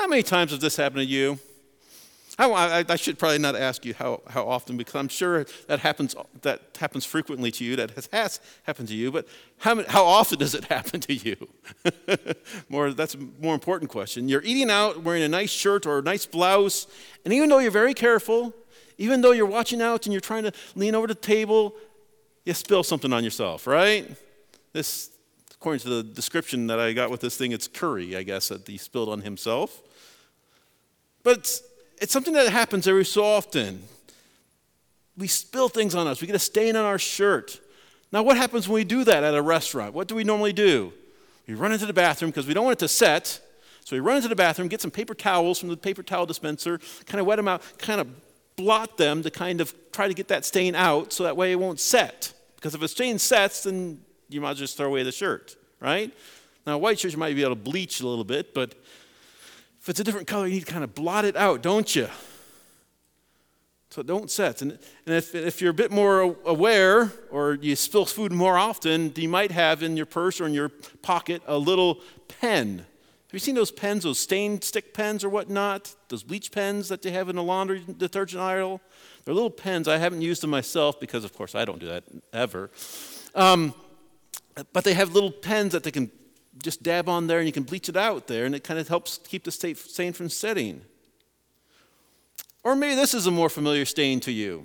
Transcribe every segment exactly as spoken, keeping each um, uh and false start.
How many times has this happened to you? I, I, I should probably not ask you how, how often, because I'm sure that happens that happens frequently to you, that has, has happened to you, but how, many, how often does it happen to you? more, that's a more important question. You're eating out, wearing a nice shirt or a nice blouse, and even though you're very careful, even though you're watching out and you're trying to lean over the table, you spill something on yourself, right? This, according to the description that I got with this thing, it's curry, I guess, that he spilled on himself. But it's, it's something that happens every so often. We spill things on us. We get a stain on our shirt. Now, what happens when we do that at a restaurant? What do we normally do? We run into the bathroom because we don't want it to set. So we run into the bathroom, get some paper towels from the paper towel dispenser, kind of wet them out, kind of blot them to kind of try to get that stain out so that way it won't set. Because if a stain sets, then you might just throw away the shirt, right? Now, a white shirt you might be able to bleach a little bit, but if it's a different color, you need to kind of blot it out, don't you? So it don't set. And, and if, if you're a bit more aware, or you spill food more often, you might have in your purse or in your pocket a little pen. Have you seen those pens, those stain stick pens or whatnot? Those bleach pens that they have in the laundry detergent aisle? They're little pens. I haven't used them myself because, of course, I don't do that ever. Um, but they have little pens that they can just dab on there and you can bleach it out there, and it kind of helps keep the stain from setting. Or maybe this is a more familiar stain to you.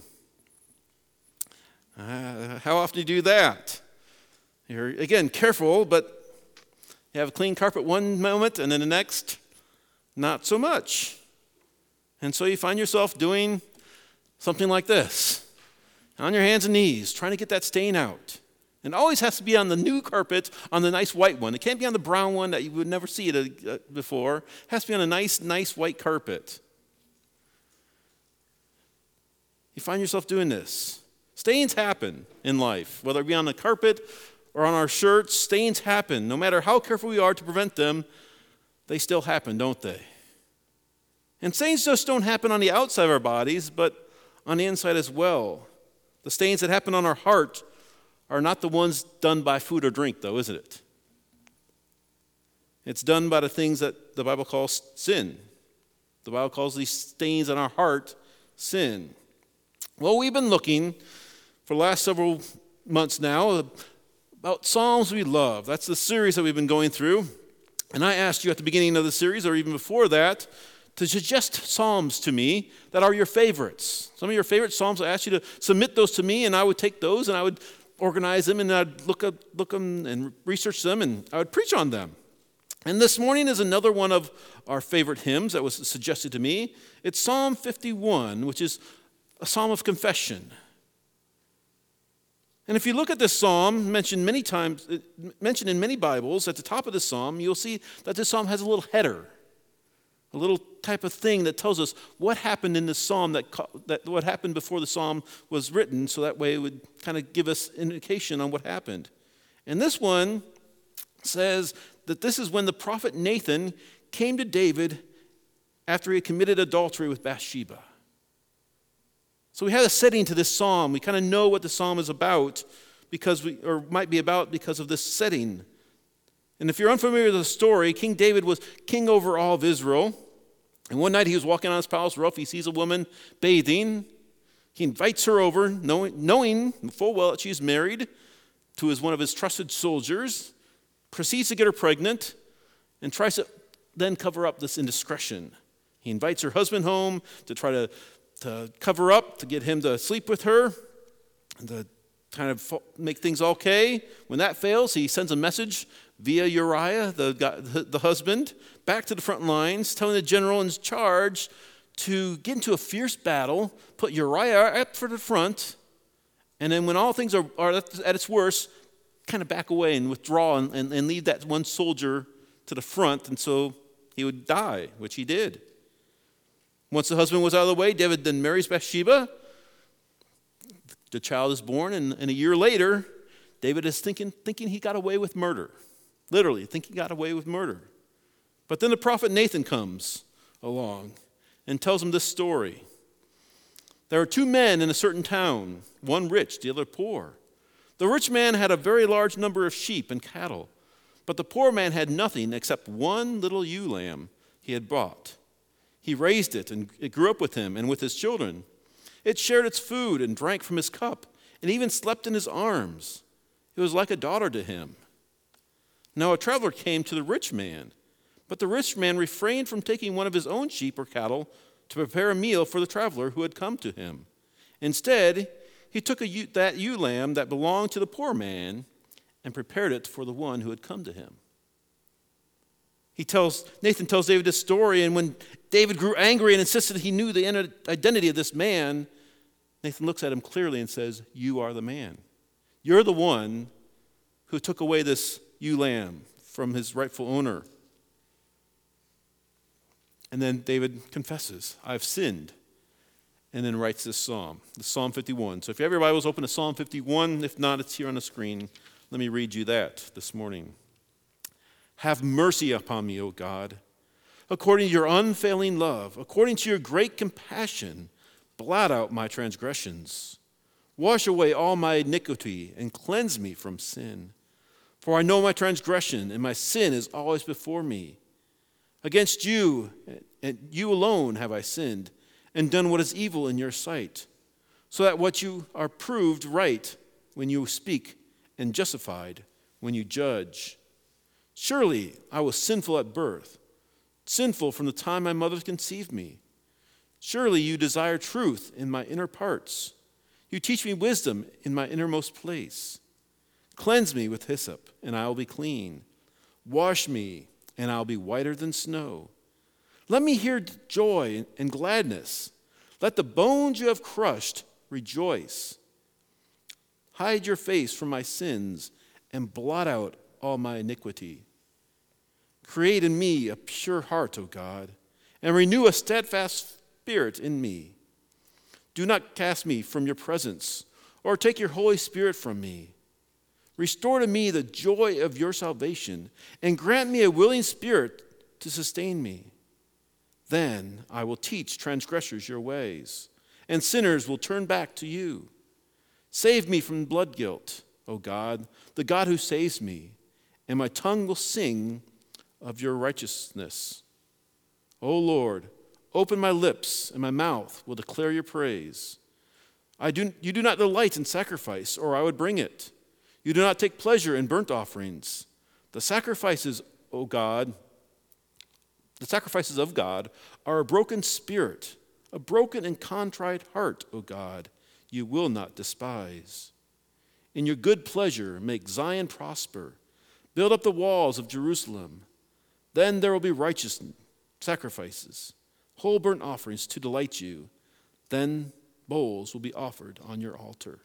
Uh, how often do you do that? You're, again, careful, but you have a clean carpet one moment, and then the next, not so much. And so you find yourself doing something like this, on your hands and knees, trying to get that stain out. And it always has to be on the new carpet, on the nice white one. It can't be on the brown one that you would never see it uh, before. It has to be on a nice, nice white carpet. You find yourself doing this. Stains happen in life, whether it be on the carpet or on our shirts. Stains happen. No matter how careful we are to prevent them, they still happen, don't they? And stains just don't happen on the outside of our bodies, but on the inside as well. The stains that happen on our heart are not the ones done by food or drink, though, isn't it? It's done by the things that the Bible calls sin. The Bible calls these stains on our heart sin. Well, we've been looking for the last several months now about Psalms we love. That's the series that we've been going through. And I asked you at the beginning of the series, or even before that, to suggest Psalms to me that are your favorites. Some of your favorite Psalms, I asked you to submit those to me, and I would take those and I would organize them, and I'd look up, look them and research them, and I would preach on them. And this morning is another one of our favorite hymns that was suggested to me. It's Psalm fifty-one, which is a psalm of confession. And if you look at this psalm, mentioned many times, mentioned in many Bibles, at the top of the psalm, you'll see that this psalm has a little header, a little type of thing that tells us what happened in the psalm, that, that what happened before the psalm was written, so that way it would kind of give us indication on what happened. And this one says that this is when the prophet Nathan came to David after he had committed adultery with Bathsheba. So we have a setting to this psalm. We kind of know what the psalm is about, because we, or might be about because of this setting. And if you're unfamiliar with the story, King David was king over all of Israel. And one night he was walking on his palace roof. He sees a woman bathing. He invites her over, knowing, knowing full well that she's married to his, one of his trusted soldiers, proceeds to get her pregnant, and tries to then cover up this indiscretion. He invites her husband home to try to to cover up, to get him to sleep with her, and to kind of make things okay. When that fails, he sends a message via Uriah, the, the husband, back to the front lines, telling the general in charge to get into a fierce battle, put Uriah up for the front, and then when all things are, are at its worst, kind of back away and withdraw and, and, and leave that one soldier to the front, and so he would die, which he did. Once the husband was out of the way, David then marries Bathsheba. The child is born, and, and a year later, David is thinking, thinking he got away with murder. Literally, thinking he got away with murder. But then the prophet Nathan comes along and tells him this story. There are two men in a certain town, one rich, the other poor. The rich man had a very large number of sheep and cattle, but the poor man had nothing except one little ewe lamb. he had bought. He raised it, and it grew up with him and with his children. It shared its food and drank from his cup, and even slept in his arms. It was like a daughter to him. Now a traveler came to the rich man, but the rich man refrained from taking one of his own sheep or cattle to prepare a meal for the traveler who had come to him. Instead, he took a ewe, that ewe lamb that belonged to the poor man and prepared it for the one who had come to him. He tells, Nathan tells David this story, and when David grew angry and insisted he knew the identity of this man, Nathan looks at him clearly and says, "You are the man. You're the one who took away this ewe lamb from his rightful owner." And then David confesses, "I've sinned," and then writes this psalm, the Psalm fifty-one. So if you have your Bibles, open to Psalm fifty-one. If not, it's here on the screen. Let me read you that this morning. "Have mercy upon me, O God, according to your unfailing love, according to your great compassion, blot out my transgressions. Wash away all my iniquity and cleanse me from sin. For I know my transgression, and my sin is always before me. Against you, and you alone have I sinned, and done what is evil in your sight, so that what you are proved right when you speak, and justified when you judge. Surely I was sinful at birth, sinful from the time my mother conceived me. Surely you desire truth in my inner parts. You teach me wisdom in my innermost place. Cleanse me with hyssop, and I will be clean. Wash me, and I will be whiter than snow. Let me hear joy and gladness. Let the bones you have crushed rejoice. Hide your face from my sins and blot out all my iniquity. Create in me a pure heart, O God, and renew a steadfast spirit in me. Do not cast me from your presence, or take your Holy Spirit from me. Restore to me the joy of your salvation, and grant me a willing spirit to sustain me. Then I will teach transgressors your ways, and sinners will turn back to you. Save me from blood guilt, O God, the God who saves me, and my tongue will sing of your righteousness. O Lord, open my lips, and my mouth will declare your praise. I do, you do not delight in sacrifice, or I would bring it. You do not take pleasure in burnt offerings. The sacrifices, O God, the sacrifices of God are a broken spirit, a broken and contrite heart, O God, you will not despise. In your good pleasure, make Zion prosper. Build up the walls of Jerusalem. Then there will be righteous sacrifices, whole burnt offerings to delight you. Then bowls will be offered on your altar.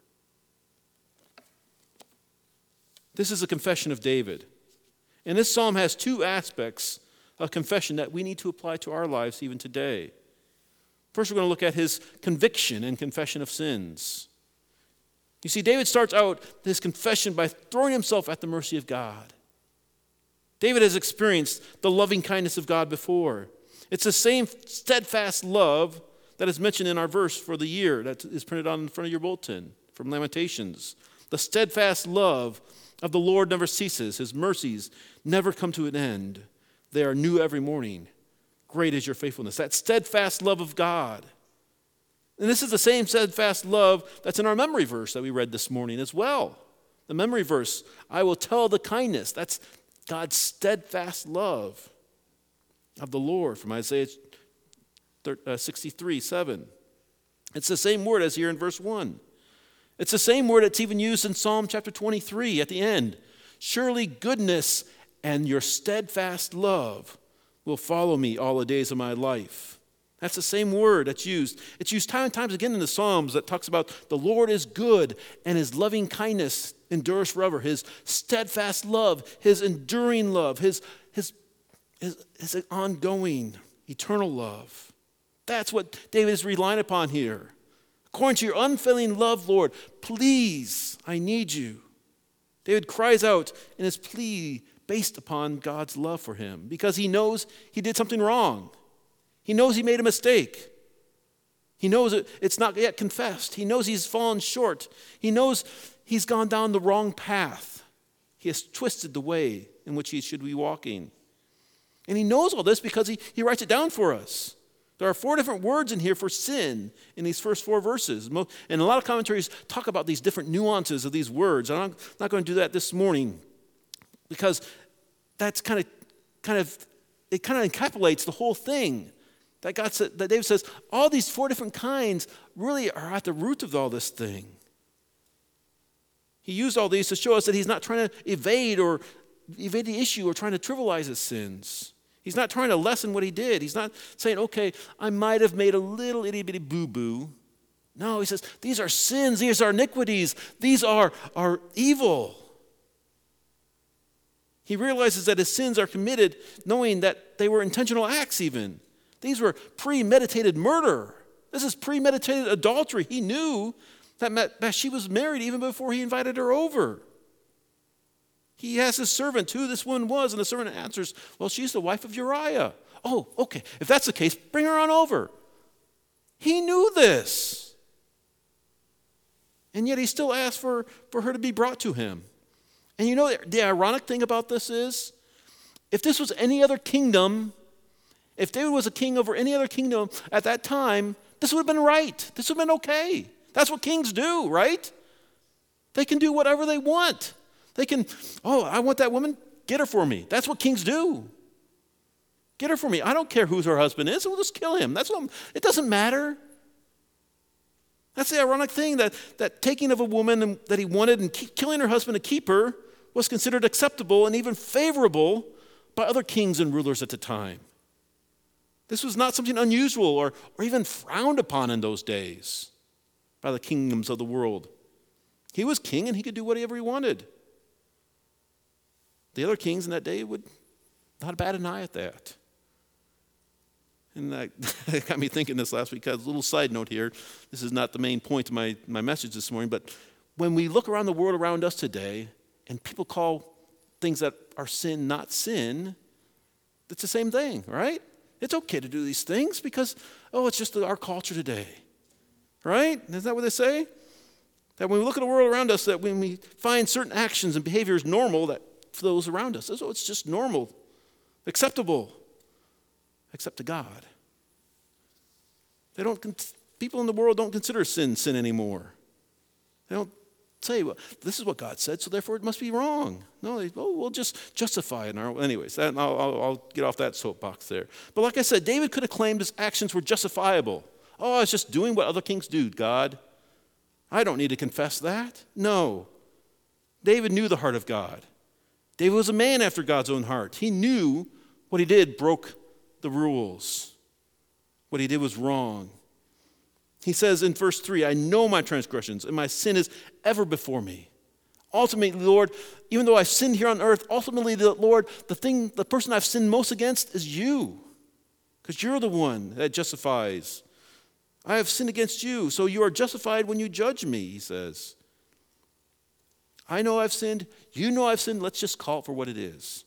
This is a confession of David. And this psalm has two aspects of confession that we need to apply to our lives even today. First, we're going to look at his conviction and confession of sins. You see, David starts out his confession by throwing himself at the mercy of God. David has experienced the loving kindness of God before. It's the same steadfast love that is mentioned in our verse for the year that is printed on in front of your bulletin from Lamentations. The steadfast love of the Lord never ceases. His mercies never come to an end. They are new every morning. Great is your faithfulness. That steadfast love of God. And this is the same steadfast love that's in our memory verse that we read this morning as well. The memory verse, I will tell the kindness. That's God's steadfast love of the Lord from Isaiah sixty-three, seven. It's the same word as here in verse one. It's the same word that's even used in Psalm chapter twenty-three at the end. Surely goodness and your steadfast love will follow me all the days of my life. That's the same word that's used. It's used time and times again in the Psalms that talks about the Lord is good and his loving kindness endures forever. His steadfast love, his enduring love, his, his, his, his ongoing, eternal love. That's what David is relying upon here. According to your unfailing love, Lord, please, I need you. David cries out in his plea based upon God's love for him because he knows he did something wrong. He knows he made a mistake. He knows it's not yet confessed. He knows he's fallen short. He knows he's gone down the wrong path. He has twisted the way in which he should be walking. And he knows all this because he, he writes it down for us. There are four different words in here for sin in these first four verses. And a lot of commentaries talk about these different nuances of these words. And I'm not going to do that this morning because that's kind of, kind of, it kind of encapsulates the whole thing. That God said, that David says, all these four different kinds really are at the root of all this thing. He used all these to show us that he's not trying to evade or evade the issue or trying to trivialize his sins. He's not trying to lessen what he did. He's not saying, okay, I might have made a little itty-bitty boo-boo. No, he says, these are sins. These are iniquities. These are, are evil. He realizes that his sins are committed knowing that they were intentional acts even. These were premeditated murder. This is premeditated adultery. He knew that Bathsheba was married even before he invited her over. He asks his servant who this woman was, and the servant answers, well, she's the wife of Uriah. Oh, okay. If that's the case, bring her on over. He knew this. And yet he still asked for, for her to be brought to him. And you know, the ironic thing about this is, if this was any other kingdom, if David was a king over any other kingdom at that time, this would have been right. This would have been okay. That's what kings do, right? They can do whatever they want. They can, oh, I want that woman, get her for me. That's what kings do. Get her for me. I don't care who her husband is, we'll just kill him. That's what I'm, it doesn't matter. That's the ironic thing, that, that taking of a woman and, that he wanted and keep, killing her husband to keep her was considered acceptable and even favorable by other kings and rulers at the time. This was not something unusual or, or even frowned upon in those days by the kingdoms of the world. He was king and he could do whatever he wanted. The other kings in that day would not bat an eye at that. And that got me thinking this last week. A little side note here. This is not the main point of my, my message this morning, but when we look around the world around us today and people call things that are sin not sin, it's the same thing, right? It's okay to do these things because, oh, it's just our culture today, right? Isn't that what they say? That when we look at the world around us, that when we find certain actions and behaviors normal, that for those around us, oh, it's just normal, acceptable, except to God. They don't. People in the world don't consider sin sin anymore. They don't say, well, this is what God said, so therefore it must be wrong. No, they, oh, we'll just justify it. In our, anyways, that, I'll, I'll, I'll get off that soapbox there. But like I said, David could have claimed his actions were justifiable. Oh, I was just doing what other kings do, God. I don't need to confess that. No. David knew the heart of God. David was a man after God's own heart. He knew what he did broke the rules. What he did was wrong. He says in verse three, I know my transgressions, and my sin is ever before me. Ultimately, Lord, even though I've sinned here on earth, ultimately, the Lord, the thing, the person I've sinned most against is you, because you're the one that justifies. I have sinned against you, so you are justified when you judge me, he says. I know I've sinned. You know I've sinned. Let's just call it for what it is.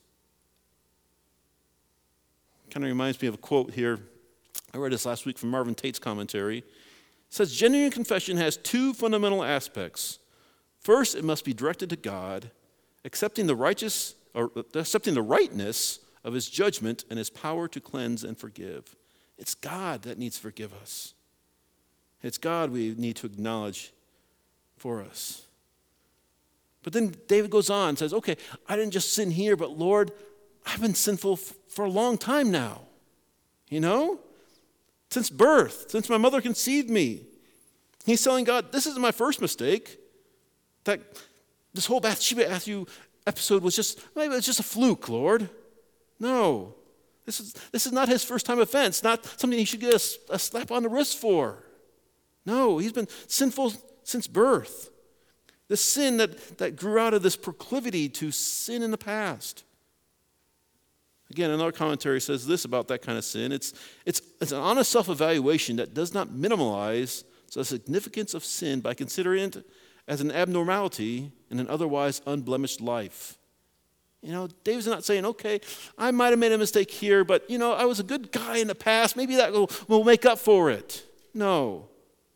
Kind of reminds me of a quote here. I read this last week from Marvin Tate's commentary. It says, genuine confession has two fundamental aspects. First, it must be directed to God, accepting the righteous or accepting the rightness of his judgment and his power to cleanse and forgive. It's God that needs to forgive us. It's God we need to acknowledge for us. But then David goes on and says, okay, I didn't just sin here, but Lord, I've been sinful f- for a long time now. You know? Since birth, since my mother conceived me. He's telling God, this isn't my first mistake. That this whole Bathsheba episode was just, maybe it's just a fluke, Lord. No. This is, this is not his first time offense, not something he should get a, a slap on the wrist for. No, he's been sinful since birth. The sin that, that grew out of this proclivity to sin in the past. Again, another commentary says this about that kind of sin. It's, it's, it's an honest self-evaluation that does not minimize the significance of sin by considering it as an abnormality in an otherwise unblemished life. You know, David's not saying, okay, I might have made a mistake here, but, you know, I was a good guy in the past. Maybe that will, will make up for it. No.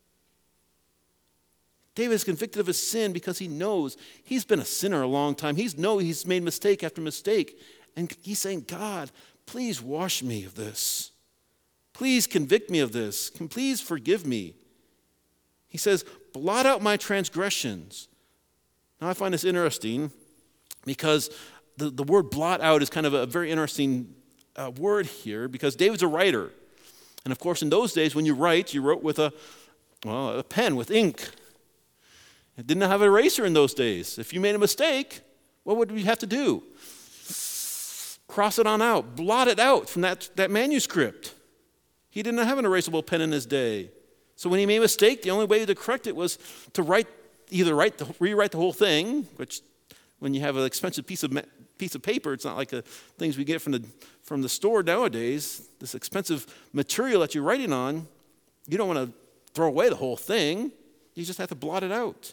David is convicted of his sin because he knows he's been a sinner a long time. He knows he's made mistake after mistake. And he's saying, God, please wash me of this. Please convict me of this. Can please forgive me. He says, blot out my transgressions. Now I find this interesting because the, the word blot out is kind of a very interesting uh, word here because David's a writer. And of course, in those days, when you write, you wrote with a, well, a pen, with ink. It didn't have an eraser in those days. If you made a mistake, what would we have to do? Cross it on out, blot it out from that, that manuscript. He didn't have an erasable pen in his day. So when he made a mistake, the only way to correct it was to write, either write the, rewrite the whole thing, which when you have an expensive piece of piece of paper, it's not like the things we get from the from the store nowadays. This expensive material that you're writing on, you don't want to throw away the whole thing. You just have to blot it out.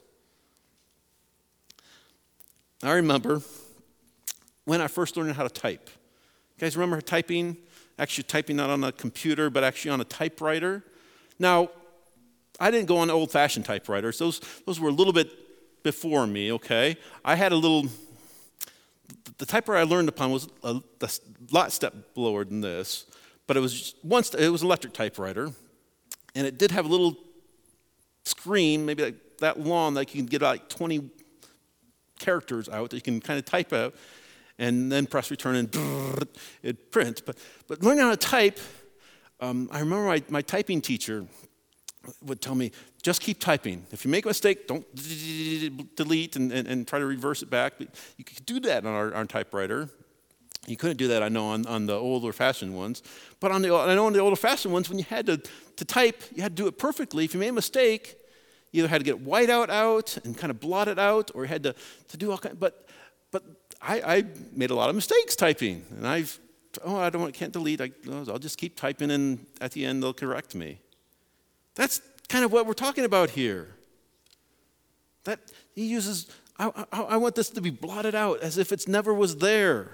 I remember when I first learned how to type. You guys remember typing? Actually typing not on a computer, but actually on a typewriter. Now, I didn't go on old-fashioned typewriters. Those, those were a little bit before me, okay? I had a little, the typewriter I learned upon was a, a lot step lower than this, but it was once it was an electric typewriter, and it did have a little screen, maybe like that long, that you can get like twenty characters out that you can kind of type out, and then press return and brrr, it'd print. But but learning how to type, um, I remember my, my typing teacher would tell me, just keep typing. If you make a mistake, don't delete and, and, and try to reverse it back. But you could do that on our, our typewriter. You couldn't do that, I know, on, on the older-fashioned ones. But on the I know on the older-fashioned ones, when you had to, to type, you had to do it perfectly. If you made a mistake, you either had to get whiteout out and kind of blot it out, or you had to, to do all kinds. But but I, I made a lot of mistakes typing, and I've oh I don't want, can't delete. I, I'll just keep typing, and at the end they'll correct me. That's kind of what we're talking about here. That he uses. I, I, I want this to be blotted out as if it's never was there.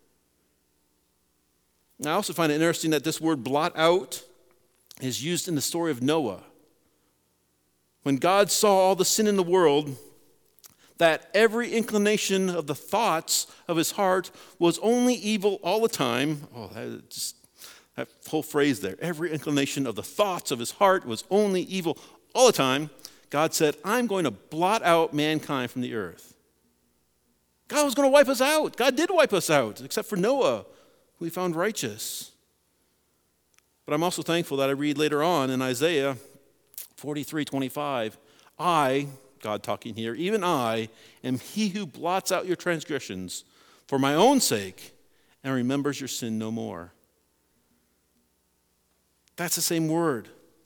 I also find it interesting that this word blot out is used in the story of Noah. When God saw all the sin in the world, that every inclination of the thoughts of his heart was only evil all the time. Oh, that, just, that whole phrase there. Every inclination of the thoughts of his heart was only evil all the time. God said, I'm going to blot out mankind from the earth. God was going to wipe us out. God did wipe us out, except for Noah, who he found righteous. But I'm also thankful that I read later on in Isaiah forty-three twenty-five, I, God talking here, even I am he who blots out your transgressions for my own sake and remembers your sin no more. That's the same word.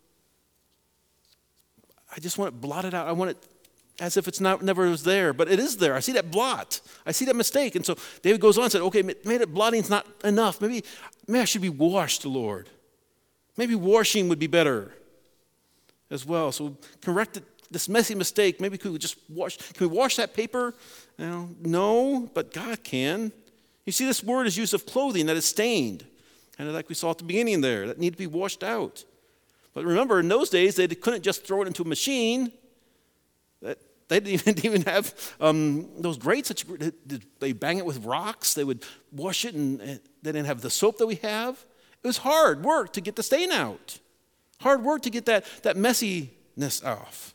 I just want it blotted out. I want it as if it's not never was there, but it is there. I see that blot. I see that mistake. And so David goes on and said, okay, maybe blotting's not enough. Maybe, maybe I should be washed, Lord. Maybe washing would be better as well. So correct this messy mistake. Maybe could we just wash, can we wash that paper? You know, no, but God can. You see, this word is used of clothing that is stained, kind of like we saw at the beginning there, that need to be washed out. But remember, in those days, they couldn't just throw it into a machine. They didn't even have um, those grates that you, they bang it with rocks. They would wash it, and they didn't have the soap that we have. It was hard work to get the stain out. Hard work to get that, that messiness off.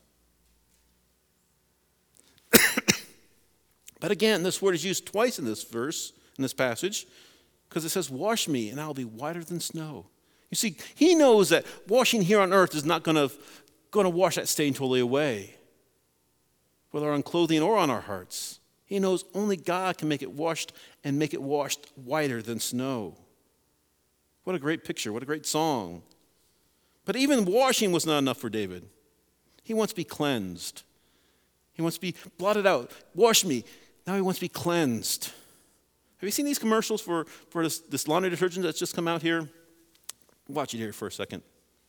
But again, this word is used twice in this verse, in this passage, because it says, wash me, and I'll be whiter than snow. You see, he knows that washing here on earth is not going to going to wash that stain totally away, whether on clothing or on our hearts. He knows only God can make it washed and make it washed whiter than snow. What a great picture. What a great song. But even washing was not enough for David. He wants to be cleansed. He wants to be blotted out. Wash me. Now he wants to be cleansed. Have you seen these commercials for, for this, this laundry detergent that's just come out here? Watch it here for a second.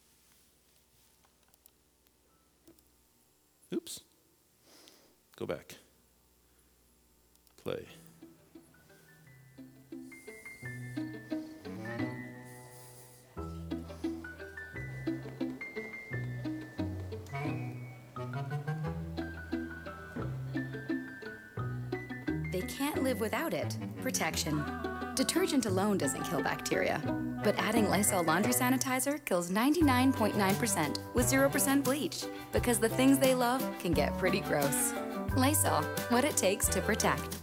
Oops. Go back. Play. They can't live without it. Protection. Detergent alone doesn't kill bacteria, but adding Lysol laundry sanitizer kills ninety-nine point nine percent with zero percent bleach, because the things they love can get pretty gross. Lysol, what it takes to protect.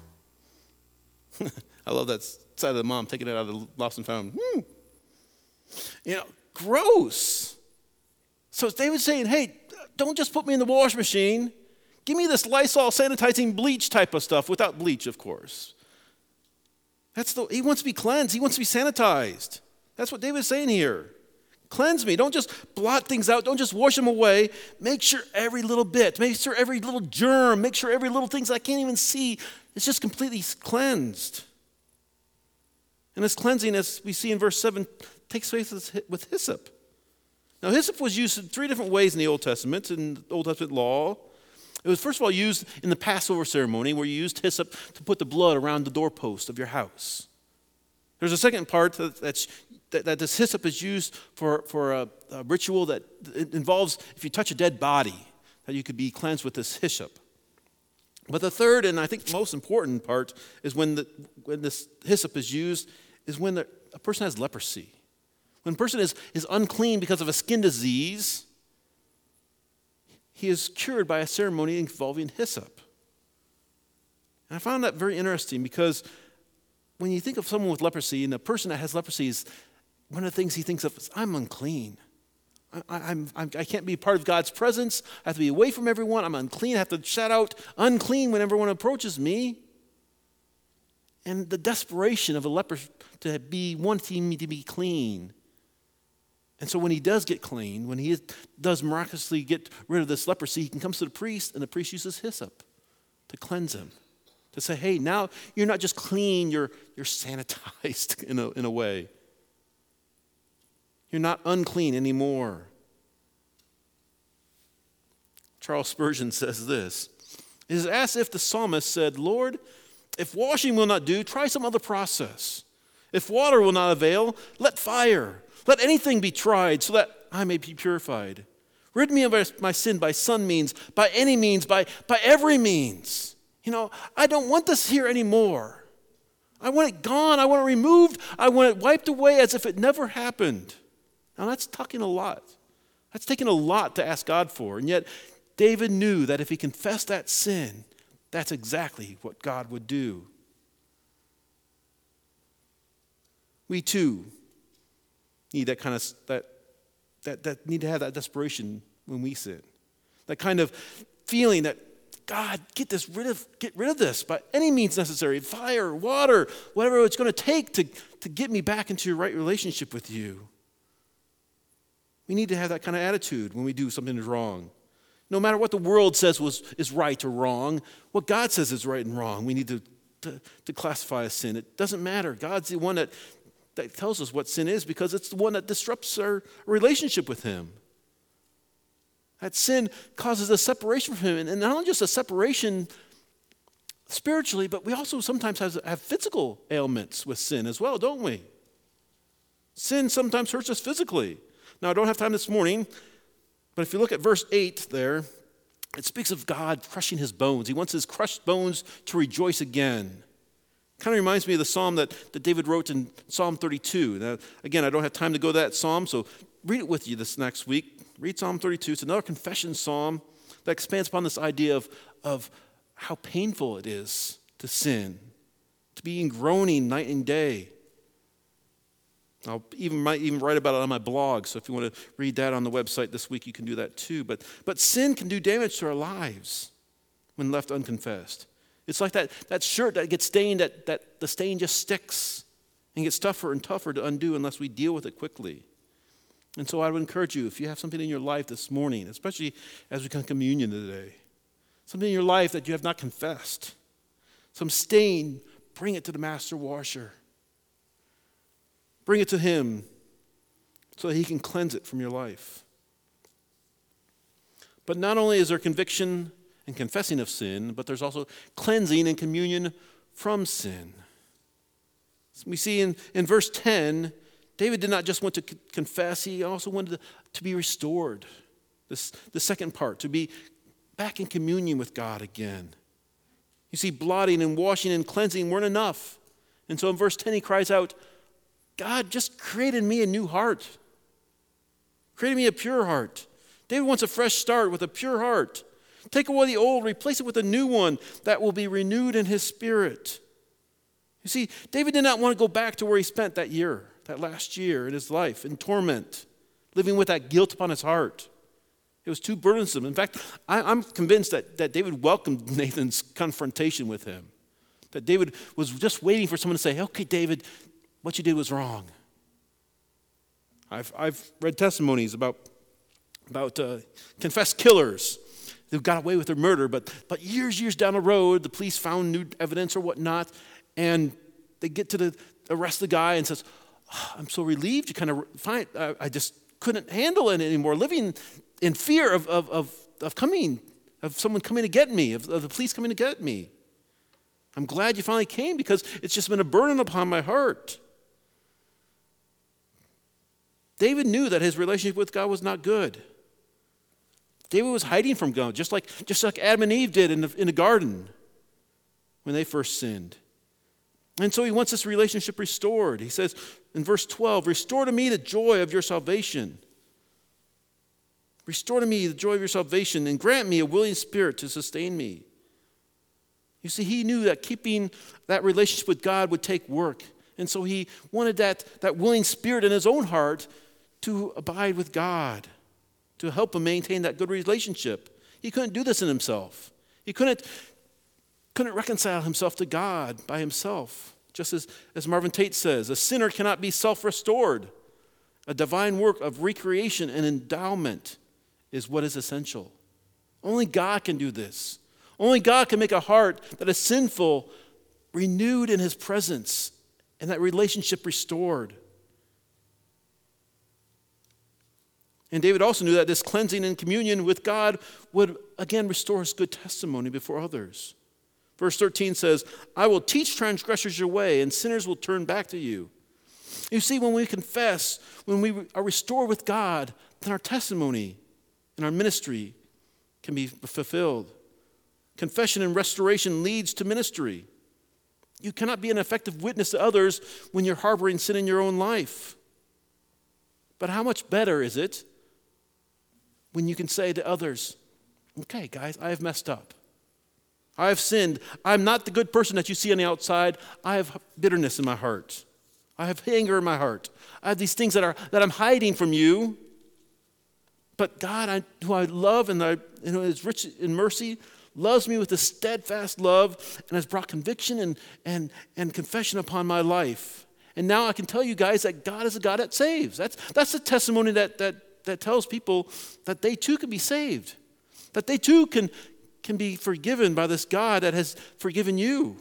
I love that side of the mom taking it out of the lost and found. Hmm. You know, gross. So David's saying, hey, don't just put me in the wash machine. Give me this Lysol sanitizing bleach type of stuff, without bleach, of course. That's the, he wants to be cleansed. He wants to be sanitized. That's what David's saying here. Cleanse me. Don't just blot things out. Don't just wash them away. Make sure every little bit, make sure every little germ, make sure every little thing that I can't even see, it's just completely cleansed. And this cleansing, as we see in verse seven, takes place with hyssop. Now, hyssop was used in three different ways in the Old Testament, in the Old Testament law. It was first of all used in the Passover ceremony, where you used hyssop to put the blood around the doorpost of your house. There's a second part that, that's, that, that this hyssop is used for, for a, a ritual that involves, if you touch a dead body, that you could be cleansed with this hyssop. But the third, and I think most important part, is when, the, when this hyssop is used, is when the, a person has leprosy. When a person is, is unclean because of a skin disease, he is cured by a ceremony involving hyssop. And I found that very interesting, because when you think of someone with leprosy, and a person that has leprosy, is one of the things he thinks of is, I'm unclean. I, I'm, I'm, I can't be part of God's presence. I have to be away from everyone. I'm unclean. I have to shout out unclean when everyone approaches me. And the desperation of a leper to be wanting me to be clean. And so when he does get clean, when he does miraculously get rid of this leprosy, he can come to the priest, and the priest uses hyssop to cleanse him. To say, hey, now you're not just clean, you're, you're sanitized in a, in a way. You're not unclean anymore. Charles Spurgeon says this. It is as if the psalmist said, Lord, if washing will not do, try some other process. If water will not avail, let fire. Let anything be tried so that I may be purified. Rid me of my sin by some means, by any means, by, by every means. You know, I don't want this here anymore. I want it gone. I want it removed. I want it wiped away as if it never happened. Now that's talking a lot. That's taking a lot to ask God for. And yet David knew that if he confessed that sin, that's exactly what God would do. We too need that kind of that that that need to have that desperation when we sin. That kind of feeling that, God, get this rid of get rid of this by any means necessary. Fire, water, whatever it's going to take to, to get me back into a right relationship with you. We need to have that kind of attitude when we do something that's wrong. No matter what the world says was is right or wrong, what God says is right and wrong, we need to, to, to classify as sin. It doesn't matter. God's the one that that tells us what sin is, because it's the one that disrupts our relationship with him. That sin causes a separation from him. And not only just a separation spiritually, but we also sometimes have, have physical ailments with sin as well, don't we? Sin sometimes hurts us physically. Now, I don't have time this morning, but if you look at verse eight there, it speaks of God crushing his bones. He wants his crushed bones to rejoice again. Kind of reminds me of the psalm that, that David wrote in Psalm thirty-two. Now, again, I don't have time to go to that psalm, so read it with you this next week. Read Psalm thirty-two. It's another confession psalm that expands upon this idea of, of how painful it is to sin, to be in groaning night and day. I'll even might even write about it on my blog, so if you want to read that on the website this week, you can do that too. But, but sin can do damage to our lives when left unconfessed. It's like that, that shirt that gets stained, that, that the stain just sticks and gets tougher and tougher to undo unless we deal with it quickly. And so I would encourage you, if you have something in your life this morning, especially as we come to communion today, something in your life that you have not confessed, some stain, bring it to the master washer. Bring it to him so that he can cleanse it from your life. But not only is there conviction and confessing of sin, but there's also cleansing and communion from sin. We see in, in verse ten, David did not just want to c- confess, he also wanted to, to be restored. This, the second part, to be back in communion with God again. You see, blotting and washing and cleansing weren't enough. And so in verse ten, he cries out, God, just create in me a new heart. Create in me a pure heart. David wants a fresh start with a pure heart. Take away the old, replace it with a new one that will be renewed in his spirit. You see, David did not want to go back to where he spent that year, that last year in his life, in torment, living with that guilt upon his heart. It was too burdensome. In fact, I, I'm convinced that, that David welcomed Nathan's confrontation with him. That David was just waiting for someone to say, okay, David, what you did was wrong. I've, I've read testimonies about, about uh, confessed killers who got away with their murder, but, but years, years down the road, the police found new evidence or whatnot, and they get to the arrest the guy and says, oh, I'm so relieved you kind of find, I, I just couldn't handle it anymore, living in fear of, of, of, of coming, of someone coming to get me, of, of the police coming to get me. I'm glad you finally came because it's just been a burden upon my heart. David knew that his relationship with God was not good. David was hiding from God, just like, just like Adam and Eve did in the, in the garden when they first sinned. And so he wants this relationship restored. He says in verse twelve, restore to me the joy of your salvation. Restore to me the joy of your salvation and grant me a willing spirit to sustain me. You see, he knew that keeping that relationship with God would take work. And so he wanted that, that willing spirit in his own heart to abide with God, to help him maintain that good relationship. He couldn't do this in himself. He couldn't, couldn't reconcile himself to God by himself. Just as, as Marvin Tate says, a sinner cannot be self-restored. A divine work of recreation and endowment is what is essential. Only God can do this. Only God can make a heart that is sinful renewed in his presence and that relationship restored. And David also knew that this cleansing and communion with God would again restore his good testimony before others. Verse thirteen says, I will teach transgressors your way, and sinners will turn back to you. You see, when we confess, when we are restored with God, then our testimony and our ministry can be fulfilled. Confession and restoration leads to ministry. You cannot be an effective witness to others when you're harboring sin in your own life. But how much better is it when you can say to others, okay, guys, I have messed up. I have sinned. I'm not the good person that you see on the outside. I have bitterness in my heart. I have anger in my heart. I have these things that are that I'm hiding from you. But God, I, who I love and I, you know, is rich in mercy, loves me with a steadfast love and has brought conviction and, and, and confession upon my life. And now I can tell you guys that God is a God that saves. That's, that's the testimony that, that, that tells people that they too can be saved. That they too can, can be forgiven by this God that has forgiven you.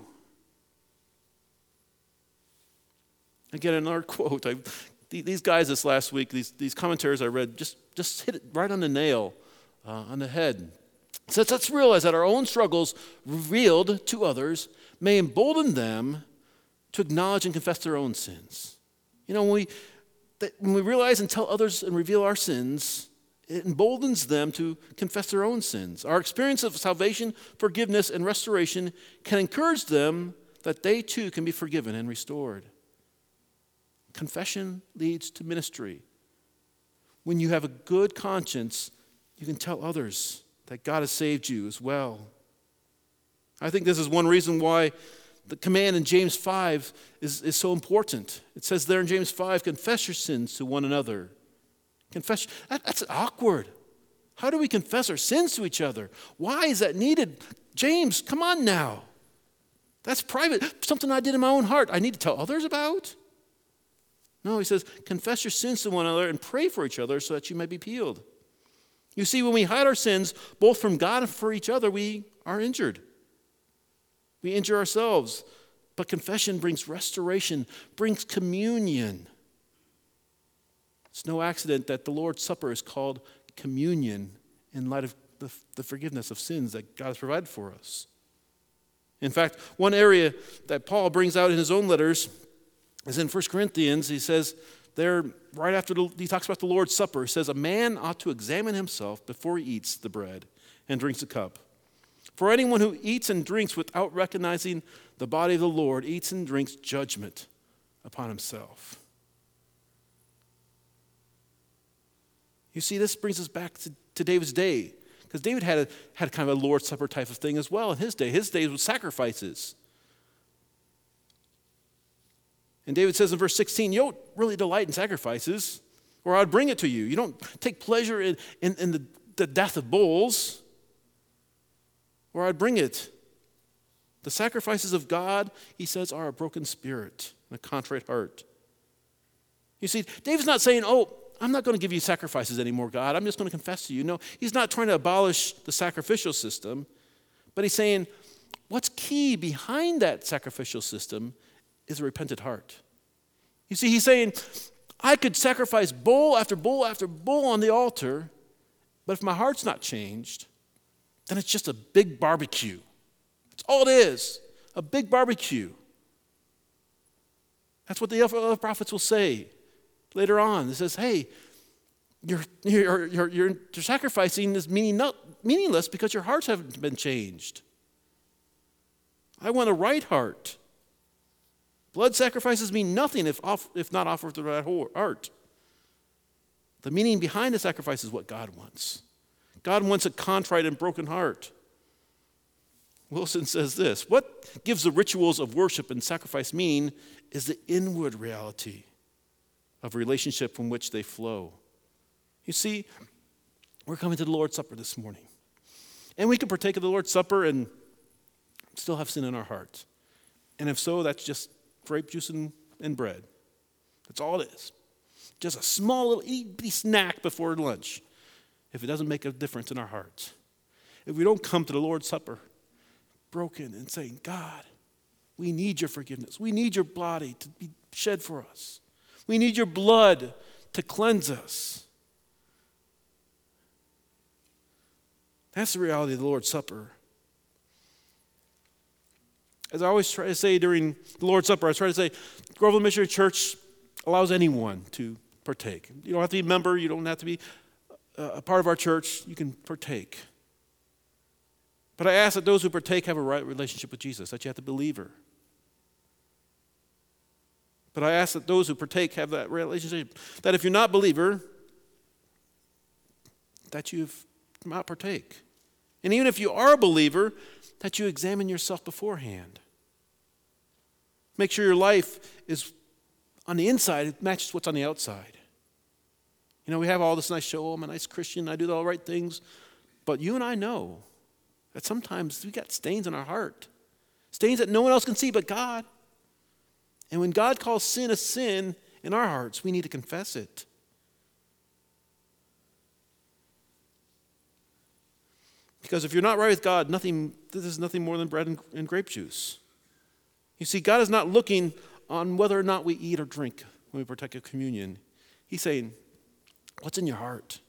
Again, another quote. I, these guys this last week, these, these commentaries I read, just, just hit it right on the nail, uh, on the head. It says, let's realize that our own struggles revealed to others may embolden them to acknowledge and confess their own sins. You know, when we, that, when we realize and tell others and reveal our sins, it emboldens them to confess their own sins. Our experience of salvation, forgiveness, and restoration can encourage them that they too can be forgiven and restored. Confession leads to ministry. When you have a good conscience, you can tell others that God has saved you as well. I think this is one reason why the command in James five is, is so important. It says there in James five, confess your sins to one another. Confess, that, that's awkward. How do we confess our sins to each other? Why is that needed? James, come on now. That's private, something I did in my own heart. I need to tell others about? No, he says, confess your sins to one another and pray for each other so that you may be healed. You see, when we hide our sins, both from God and for each other, we are injured. We injure ourselves. But confession brings restoration, brings communion. It's no accident that the Lord's Supper is called communion in light of the, the forgiveness of sins that God has provided for us. In fact, one area that Paul brings out in his own letters is in First Corinthians. He says there, right after the, he talks about the Lord's Supper, he says, a man ought to examine himself before he eats the bread and drinks the cup. For anyone who eats and drinks without recognizing the body of the Lord eats and drinks judgment upon himself. You see, this brings us back to, to David's day, because David had, a, had kind of a Lord's Supper type of thing as well in his day. His days was sacrifices. And David says in verse sixteen, you don't really delight in sacrifices, or I'd bring it to you. You don't take pleasure in, in, in the, the death of bulls, or I'd bring it. The sacrifices of God, he says, are a broken spirit and a contrite heart. You see, David's not saying, oh, I'm not going to give you sacrifices anymore, God. I'm just going to confess to you. No, he's not trying to abolish the sacrificial system, but he's saying what's key behind that sacrificial system is a repentant heart. You see, he's saying, I could sacrifice bull after bull after bull on the altar, but if my heart's not changed, then it's just a big barbecue. That's all it is, a big barbecue. That's what the other prophets will say later on. It says, hey, your, your, your, your, your sacrificing is meaning not, meaningless because your hearts haven't been changed. I want a right heart. Blood sacrifices mean nothing if, off, if not offered with the right heart. The meaning behind the sacrifice is what God wants. God wants a contrite and broken heart. Wilson says this, what gives the rituals of worship and sacrifice meaning is the inward reality of relationship from which they flow. You see, we're coming to the Lord's Supper this morning. And we can partake of the Lord's Supper and still have sin in our hearts. And if so, that's just grape juice and, and bread. That's all it is. Just a small little itty snack before lunch if it doesn't make a difference in our hearts. If we don't come to the Lord's Supper broken and saying, God, we need your forgiveness. We need your body to be shed for us. We need your blood to cleanse us. That's the reality of the Lord's Supper. As I always try to say during the Lord's Supper, I try to say, Groveland Missionary Church allows anyone to partake. You don't have to be a member. You don't have to be a part of our church. You can partake. But I ask that those who partake have a right relationship with Jesus, that you have to be a believer. But I ask that those who partake have that relationship, that if you're not a believer, that you not partake. And even if you are a believer, that you examine yourself beforehand. Make sure your life is on the inside, it matches what's on the outside. You know, we have all this nice show, oh, I'm a nice Christian, I do all the right things. But you and I know that sometimes we got stains in our heart. Stains that no one else can see but God. And when God calls sin a sin in our hearts, we need to confess it. Because if you're not right with God, nothing, this is nothing more than bread and, and grape juice. You see, God is not looking on whether or not we eat or drink when we partake of communion. He's saying, what's in your heart?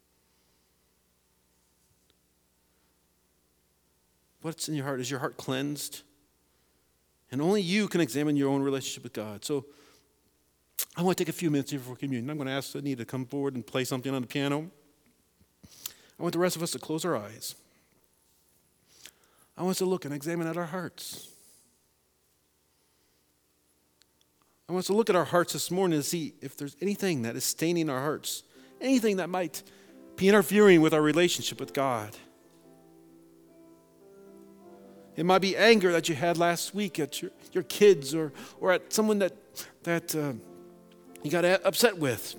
What's in your heart? Is your heart cleansed? And only you can examine your own relationship with God. So I want to take a few minutes here before communion. I'm going to ask Anita to come forward and play something on the piano. I want the rest of us to close our eyes. I want us to look and examine at our hearts. I want us to look at our hearts this morning to see if there's anything that is staining our hearts, anything that might be interfering with our relationship with God. It might be anger that you had last week at your, your kids or, or at someone that, that uh, you got upset with.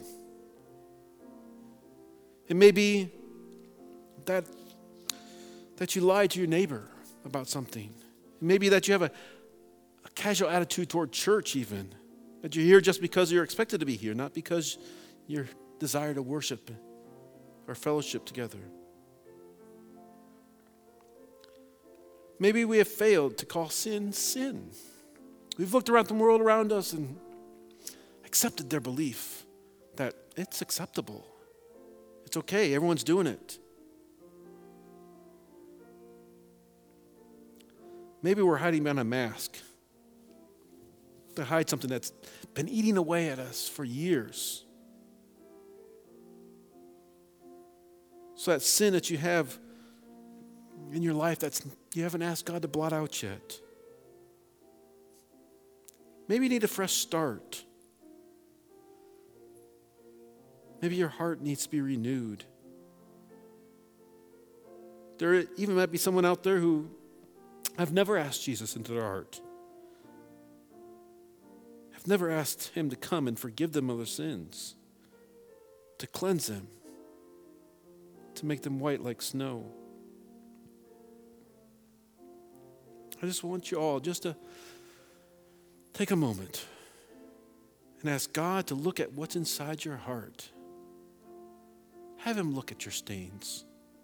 It may be that, that you lied to your neighbor about something. It may be that you have a, a casual attitude toward church even. That you're here just because you're expected to be here, not because you desire to worship or fellowship together. Maybe we have failed to call sin, sin. We've looked around the world around us and accepted their belief that it's acceptable. It's okay, everyone's doing it. Maybe we're hiding behind a mask to hide something that's been eating away at us for years. So that sin that you have in your life that's you haven't asked God to blot out yet. Maybe you need a fresh start. Maybe your heart needs to be renewed. There even might be someone out there who have never asked Jesus into their heart. Have never asked him to come and forgive them of their sins, to cleanse them, to make them white like snow. I just want you all just to take a moment and ask God to look at what's inside your heart. Have him look at your stains.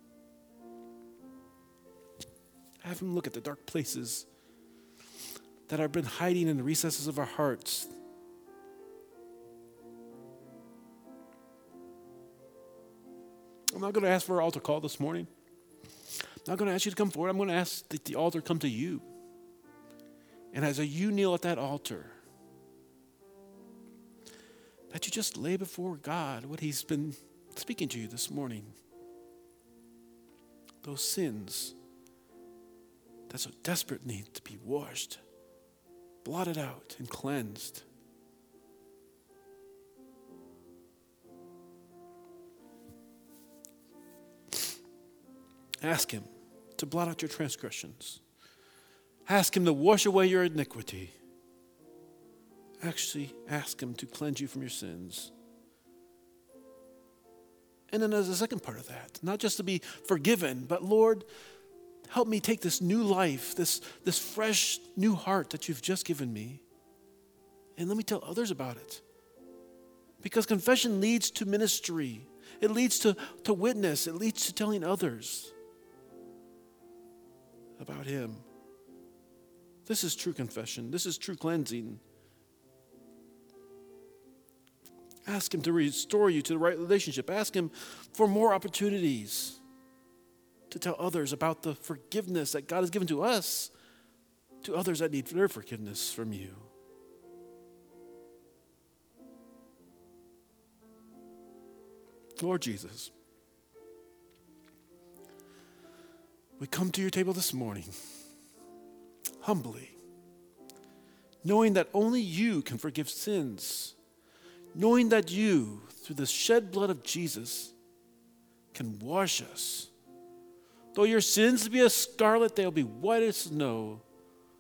Have him look at the dark places that have been hiding in the recesses of our hearts. I'm not going to ask for an altar call this morning. I'm not going to ask you to come forward. I'm going to ask that the altar come to you. And as you kneel at that altar, that you just lay before God what he's been speaking to you this morning. Those sins that so desperate need to be washed, blotted out, and cleansed. Ask him to blot out your transgressions. Ask him to wash away your iniquity. Actually, ask him to cleanse you from your sins. And then there's a second part of that, not just to be forgiven, but Lord, help me take this new life, this, this fresh new heart that you've just given me, and let me tell others about it. Because confession leads to ministry. It leads to, to witness. It leads to telling others about him. This is true confession. This is true cleansing. Ask him to restore you to the right relationship. Ask him for more opportunities to tell others about the forgiveness that God has given to us, to others that need their forgiveness from you. Lord Jesus, we come to your table this morning humbly, knowing that only you can forgive sins, knowing that you, through the shed blood of Jesus, can wash us. Though your sins be as scarlet, they'll be white as snow.